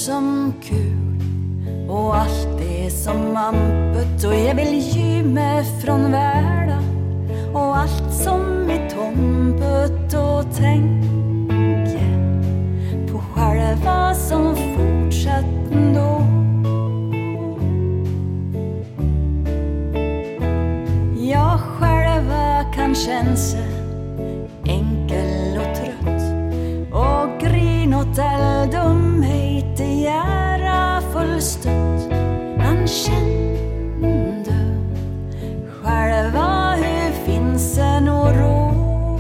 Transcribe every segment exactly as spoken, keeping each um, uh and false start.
som kul och allt är som amput och jag vill ge mig från världen och allt som är tomput och tänke på själva som fortsatt ändå. Jag själva kan känns enkel och trött och grin åt dumhet i ära fullstött. Man kände själva hur finns en oro.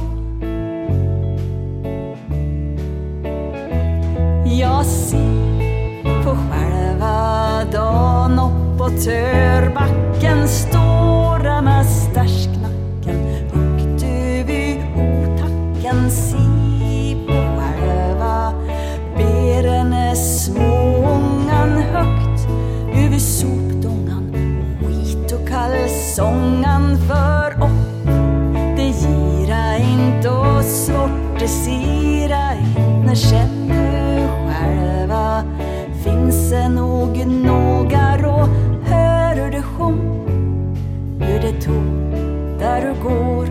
Jag ser på själva dagen upp på törbacken stora med stärsknacken högt över otacken. Se på själva beren smångan högt över sopdångan och skit och kalsongan för upp. Det gira inte och svårt det sira inte när känner själva finns det nog någar och hör hur det sjung hur det tog där du går.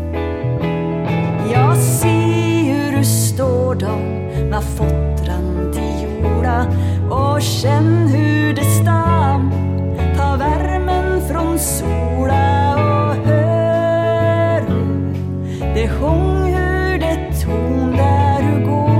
Jag ser hur du står då med fottran till jorda och känn hur det stam ta värmen från sola och hör hur det sjung hur det ton där du går.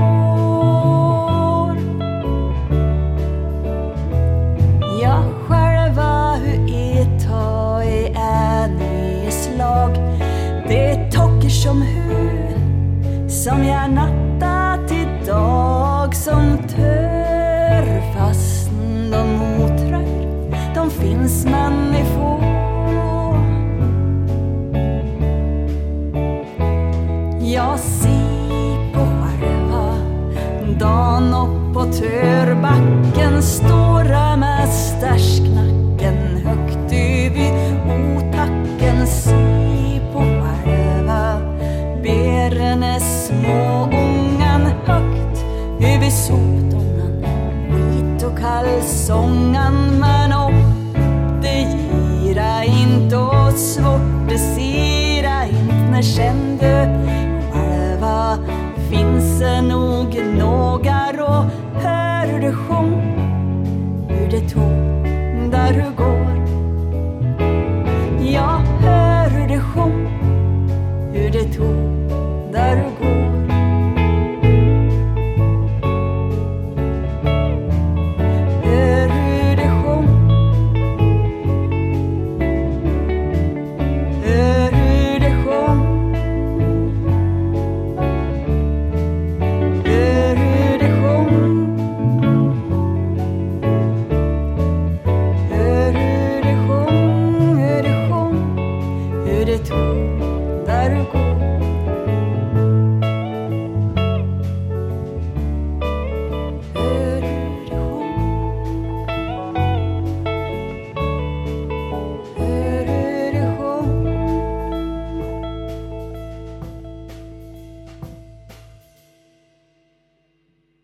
Jag själva hur är ta i ännu slag det tocker som hur som jag natta till dag som tör fastn de motrör de finns man i få. Jag ser på själva dagen upp på törbacken stora med stärsknacken högt över otacken. Se på själva beren små ungan högt över sopdångan skit och kalsongan. Men upp det gira inte och svårt det sira inte när kände själva finns det nog någar och hör hur det sjung hur det tog där du går.